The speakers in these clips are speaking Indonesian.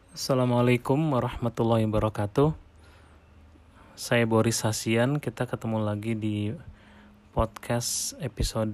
Assalamualaikum warahmatullahi wabarakatuh. Saya Boris Hasian. Kita ketemu lagi di podcast episode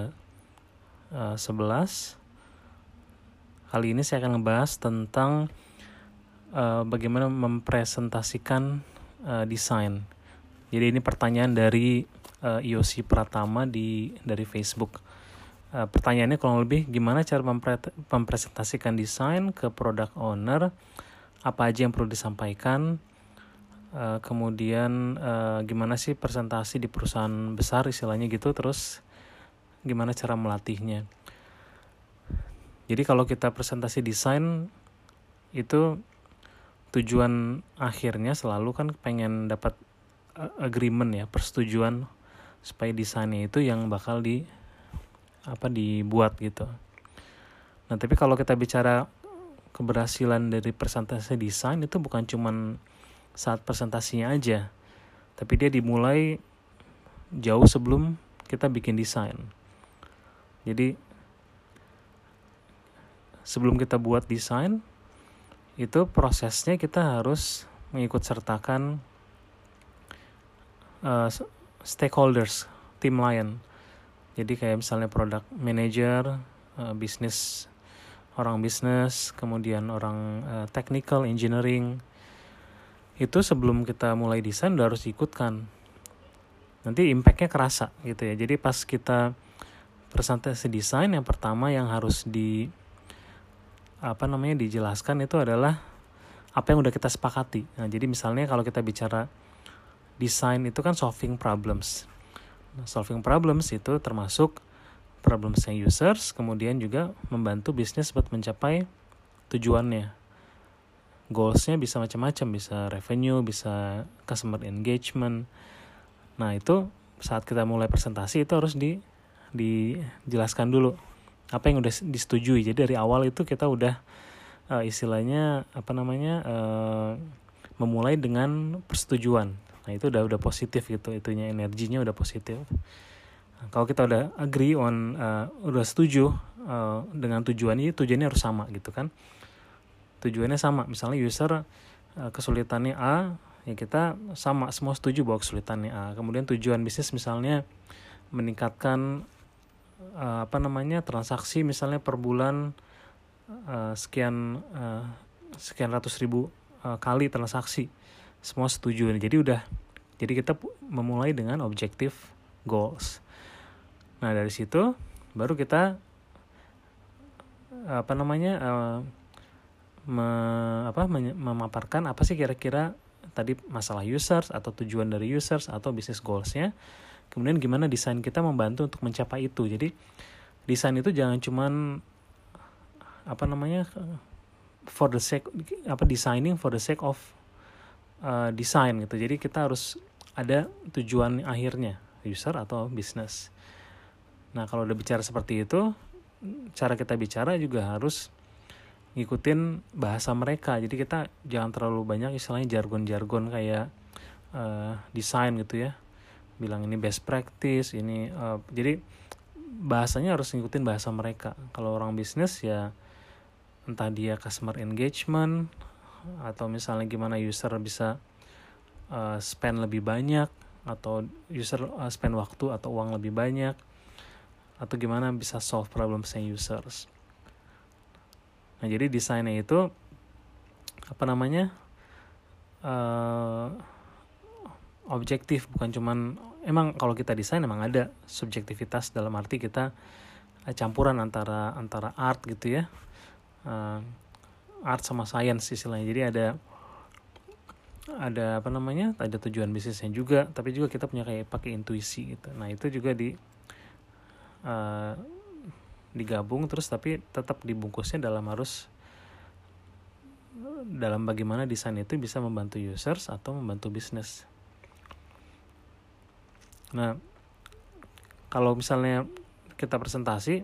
11. Kali ini saya akan ngebahas tentang bagaimana mempresentasikan desain. Jadi ini pertanyaan dari Yosi Pratama dari Facebook. Pertanyaannya kurang lebih gimana cara mempresentasikan desain ke product owner, apa aja yang perlu disampaikan, kemudian gimana sih presentasi di perusahaan besar istilahnya gitu, terus gimana cara melatihnya. Jadi kalau kita presentasi desain itu tujuan akhirnya selalu kan pengen dapat agreement ya, persetujuan supaya desainnya itu yang bakal dibuat gitu. Nah, tapi kalau kita bicara keberhasilan dari presentasi desain itu bukan cuman saat presentasinya aja, tapi dia dimulai jauh sebelum kita bikin desain. Jadi sebelum kita buat desain itu prosesnya kita harus mengikut sertakan stakeholders, tim lain. Jadi kayak misalnya product manager, orang bisnis, kemudian orang technical, engineering. Itu sebelum kita mulai desain udah harus ikutkan. Nanti impact-nya kerasa gitu ya. Jadi pas kita presentasi desain, yang pertama yang harus dijelaskan itu adalah apa yang udah kita sepakati. Nah, jadi misalnya kalau kita bicara desain itu kan solving problems. Solving problems itu termasuk problemsnya users, kemudian juga membantu bisnis buat mencapai tujuannya. Goalsnya bisa macam-macam, bisa revenue, bisa customer engagement. Nah itu saat kita mulai presentasi itu harus dijelaskan dulu apa yang udah disetujui. Jadi dari awal itu kita udah memulai dengan persetujuan. Nah itu udah positif gitu, itunya energinya udah positif. Nah, kalau kita udah agree on, udah setuju dengan tujuannya harus sama gitu kan. Tujuannya sama, misalnya user kesulitannya A, ya kita sama semua setuju bahwa kesulitannya A. Kemudian tujuan bisnis misalnya meningkatkan transaksi misalnya per bulan sekian ratus ribu kali transaksi, semua setuju. Jadi kita memulai dengan objective goals. Nah dari situ baru kita memaparkan apa sih kira-kira tadi masalah users atau tujuan dari users atau business goalsnya. Kemudian gimana desain kita membantu untuk mencapai itu. Jadi desain itu jangan cuman for the sake designing for the sake of design gitu. Jadi kita harus ada tujuan akhirnya, user atau business. Nah kalau udah bicara seperti itu, cara kita bicara juga harus ngikutin bahasa mereka. Jadi kita jangan terlalu banyak istilahnya jargon-jargon kayak desain gitu ya. Bilang ini best practice, ini jadi bahasanya harus ngikutin bahasa mereka. Kalau orang bisnis ya entah dia customer engagement atau misalnya gimana user bisa spend lebih banyak, atau user spend waktu atau uang lebih banyak, atau gimana bisa solve problemsnya users. Nah jadi desainnya itu objektif, bukan cuman emang kalau kita desain emang ada subjektivitas dalam arti kita campuran antara art gitu ya, art sama science istilahnya. Jadi ada tujuan bisnisnya juga, tapi juga kita punya kayak pakai intuisi gitu. Nah itu juga digabung terus, tapi tetap dibungkusnya dalam bagaimana desain itu bisa membantu users atau membantu bisnis. Nah kalau misalnya kita presentasi,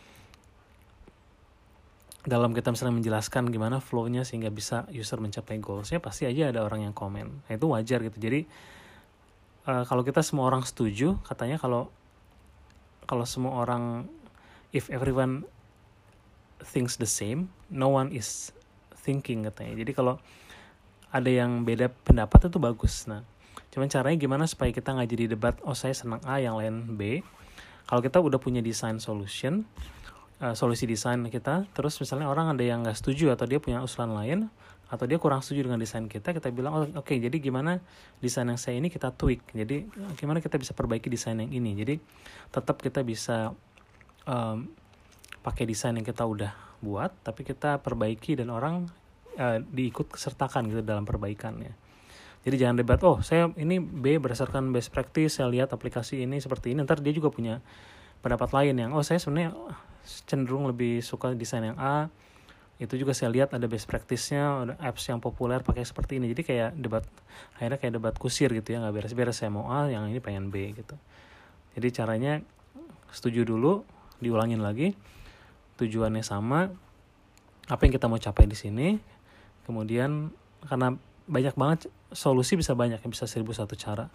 dalam kita misalnya menjelaskan gimana flow-nya sehingga bisa user mencapai goals-nya, pasti aja ada orang yang komen. Nah itu wajar gitu. Jadi kalau kita semua orang setuju, katanya kalau semua orang, if everyone thinks the same, no one is thinking katanya. Jadi kalau ada yang beda pendapat itu bagus. Nah, cuman caranya gimana supaya kita nggak jadi debat, oh saya senang A, yang lain B. Kalau kita udah punya design solution, solusi desain kita, terus misalnya orang ada yang nggak setuju atau dia punya usulan lain, atau dia kurang setuju dengan desain kita bilang, oh oke, jadi gimana desain yang saya ini kita tweak, jadi gimana kita bisa perbaiki desain yang ini. Jadi tetap kita bisa pakai desain yang kita udah buat, tapi kita perbaiki dan orang diikut sertakan gitu dalam perbaikannya. Jadi jangan debat, oh saya ini B berdasarkan best practice, saya lihat aplikasi ini seperti ini, ntar dia juga punya pendapat lain yang, oh saya sebenarnya cenderung lebih suka desain yang A, itu juga saya lihat ada best practice-nya, ada apps yang populer pakai seperti ini. Jadi kayak akhirnya kayak debat kusir gitu ya, nggak beres-beres, saya mau A, yang ini pengen B gitu. Jadi caranya setuju dulu, diulangin lagi, tujuannya sama, apa yang kita mau capai di sini, kemudian karena banyak banget solusi, bisa banyak, bisa 1001 cara,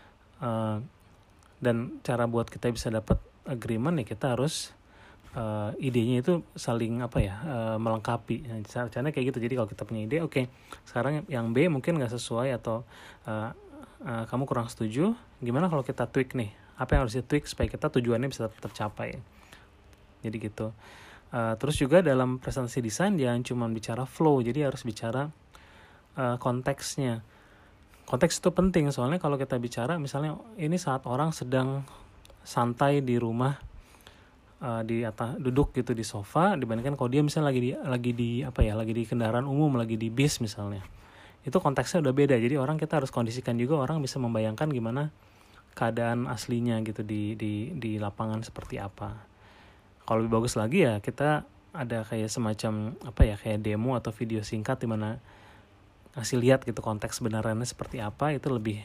dan cara buat kita bisa dapat agreement ya kita harus idenya itu saling melengkapi. Caranya kayak gitu. Jadi kalau kita punya ide, oke, sekarang yang B mungkin nggak sesuai atau kamu kurang setuju, gimana kalau kita tweak nih, apa yang harus di tweak supaya kita tujuannya bisa tercapai. Jadi gitu. Terus juga dalam presentasi desain jangan cuma bicara flow, jadi harus bicara konteksnya. Konteks itu penting, soalnya kalau kita bicara misalnya ini saat orang sedang santai di rumah, di atas duduk gitu di sofa, dibandingkan kalau dia misalnya lagi di kendaraan umum, lagi di bis misalnya, itu konteksnya udah beda. Jadi kita harus kondisikan juga, orang bisa membayangkan gimana keadaan aslinya gitu di lapangan seperti apa. Kalau lebih bagus lagi ya kita ada kayak semacam kayak demo atau video singkat di mana ngasih lihat gitu konteks sebenarnya seperti apa, itu lebih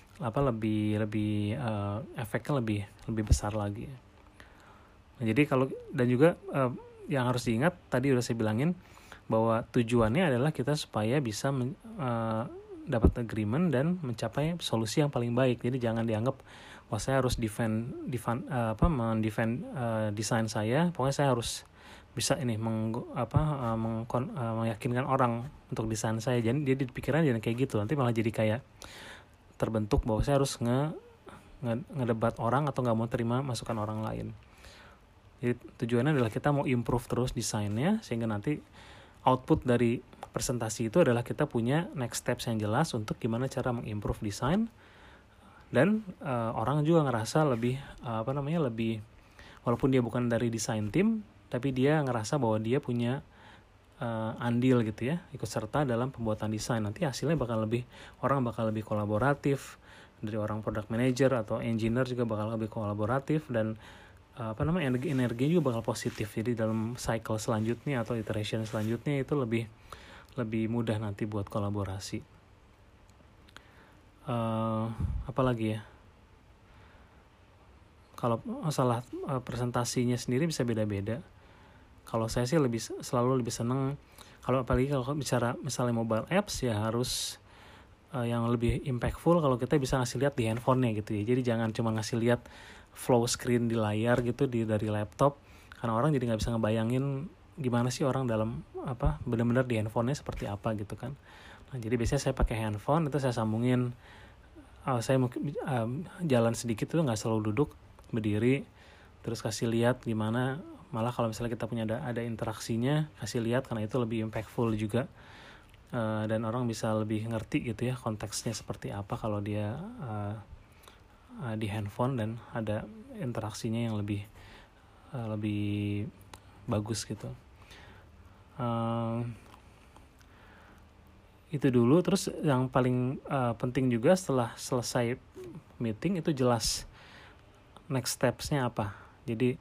efeknya lebih besar lagi. Nah, jadi dan juga yang harus diingat tadi udah saya bilangin bahwa tujuannya adalah kita supaya bisa dapat agreement dan mencapai solusi yang paling baik. Jadi jangan dianggap wah saya harus defend desain saya, pokoknya saya harus bisa ini meyakinkan orang untuk desain saya. Jadi pikirannya jangan kayak gitu, nanti malah jadi kayak terbentuk bahwa saya harus ngedebat orang atau nggak mau terima masukan orang lain. Jadi tujuannya adalah kita mau improve terus desainnya, sehingga nanti output dari presentasi itu adalah kita punya next steps yang jelas untuk gimana cara mengimprove desain, dan orang juga ngerasa lebih walaupun dia bukan dari desain team, tapi dia ngerasa bahwa dia punya andil gitu ya, ikut serta dalam pembuatan desain. Nanti hasilnya orang bakal lebih kolaboratif, dari orang product manager atau engineer juga bakal lebih kolaboratif, dan energi juga bakal positif. Jadi dalam cycle selanjutnya atau iteration selanjutnya itu lebih mudah nanti buat kolaborasi. Apalagi ya, kalau masalah presentasinya sendiri bisa beda-beda. Kalau saya sih selalu lebih seneng, apalagi kalau bicara misalnya mobile apps, ya harus yang lebih impactful kalau kita bisa ngasih lihat di handphonenya gitu ya. Jadi jangan cuma ngasih lihat flow screen di layar gitu dari laptop, karena orang jadi nggak bisa ngebayangin gimana sih orang dalam benar-benar di handphonenya seperti apa gitu kan. Nah, jadi biasanya saya pakai handphone, itu saya sambungin, saya jalan sedikit itu nggak selalu duduk, berdiri, terus kasih lihat gimana. Malah kalau misalnya kita punya ada interaksinya, kasih lihat, karena itu lebih impactful juga, dan orang bisa lebih ngerti gitu ya konteksnya seperti apa kalau dia di handphone dan ada interaksinya yang lebih bagus gitu. Itu dulu. Terus yang paling penting juga setelah selesai meeting itu jelas next steps-nya apa. Jadi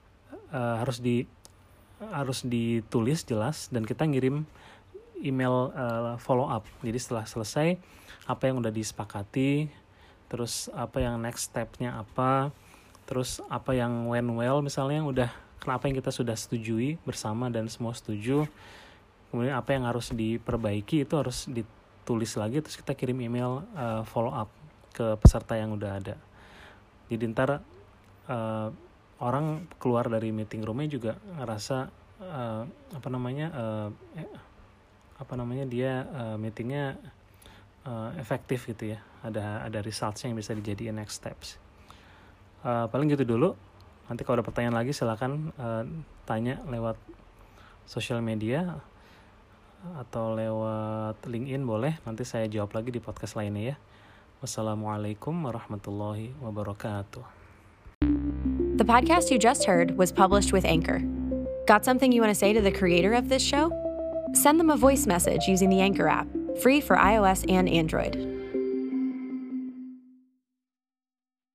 harus ditulis jelas, dan kita ngirim email follow up. Jadi setelah selesai apa yang udah disepakati, terus apa yang next step-nya apa, terus apa yang went well misalnya, kenapa yang kita sudah setujui bersama dan semua setuju, kemudian apa yang harus diperbaiki itu harus ditulis lagi, terus kita kirim email follow up ke peserta yang udah ada. Jadi ntar orang keluar dari meeting roomnya juga ngerasa dia meetingnya efektif gitu ya, ada results yang bisa dijadiin next steps. Paling gitu dulu. Nanti kalau ada pertanyaan lagi silakan tanya lewat sosial media atau lewat LinkedIn boleh, nanti saya jawab lagi di podcast lainnya ya. Wassalamualaikum warahmatullahi wabarakatuh. The podcast you just heard was published with Anchor. Got something you want to say to the creator of this show? Send them a voice message using the Anchor app, free for iOS and Android.